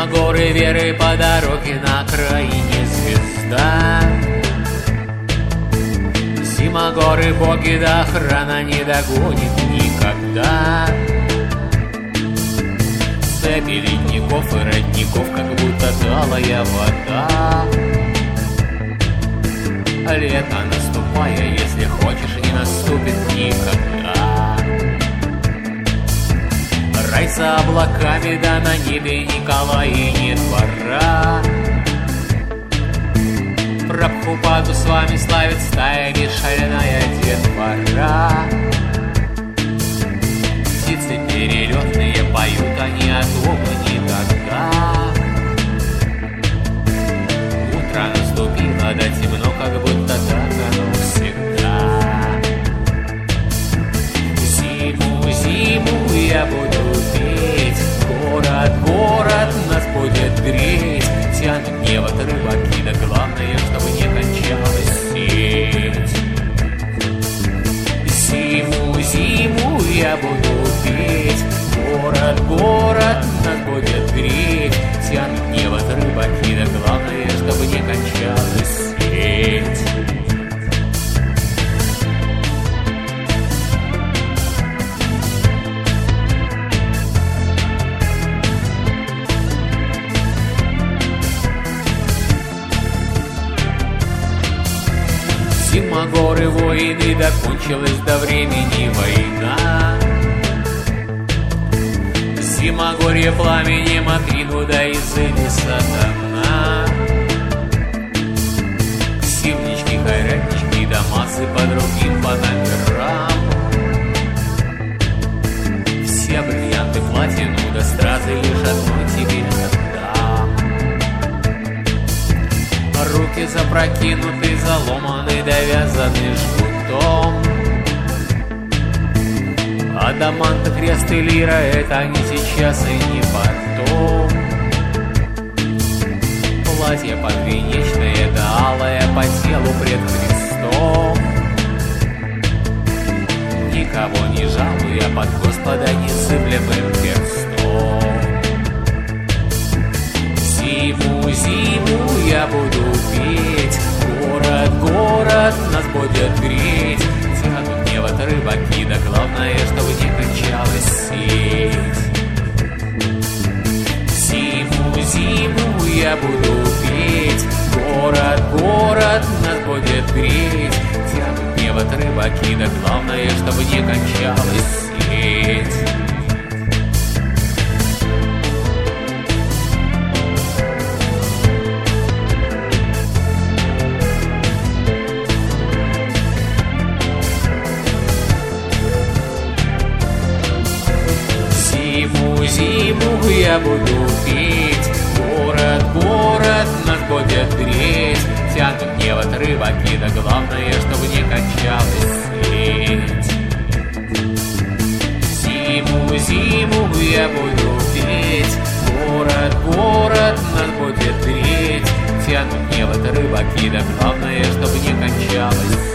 Зима, горы, веры, по дороге на окраине звезда. Зима, горы, боги, да охрана не догонит никогда. Цепи ледников и родников, как будто талая вода. Лето, наступая, если хочешь, не наступит никогда. Рай за облаками, да на небе Николая нет двора. Прабхупаду с вами славит стаями шальная детвора. Птицы перелетные поют, они от облака никогда. Утро наступило, да темно, как будто так оно всегда. Зиму, зиму я буду петь, город, город нас будет греть. Тянут невод рыбаки, да главное, чтобы не кончалась сеть. Зиму, зиму я буду петь, город, город нас будет греть. Тянут невод рыбаки, да главное, чтобы не кончалась сеть. Зима, горы, войны, докончилась до времени война. Зима, горе, пламенем отрину, да изыди сатана. Сивнички, хайратнички, да массы по другим, по номерам. Все бриллианты, платину, да стразы лишь одной тебе отдам. Руки запрокинуты, заломаны, довязаны жгутом. Адамант, крест и лира — это не сейчас и не потом. Платье подвенечное, да алое по телу пред Христом. Никого не жалуя, под Господа незыблемым перстом. Зиму, зиму я буду петь, город, город нас будет греть. Тянут невод рыбаки, да главное, чтобы не кончалась сеть. Зиму, зиму я буду петь, город, город нас будет греть. Тянут невод рыбаки, да главное, чтобы не кончалась сеть. Зиму я буду петь, город, город нас будет греть. Тянут невод рыбаки, да главное, чтобы не кончалась сеть. Зиму, зиму я буду петь, город, город нас будет греть. Тянут невод рыбаки, да главное, чтобы не кончалась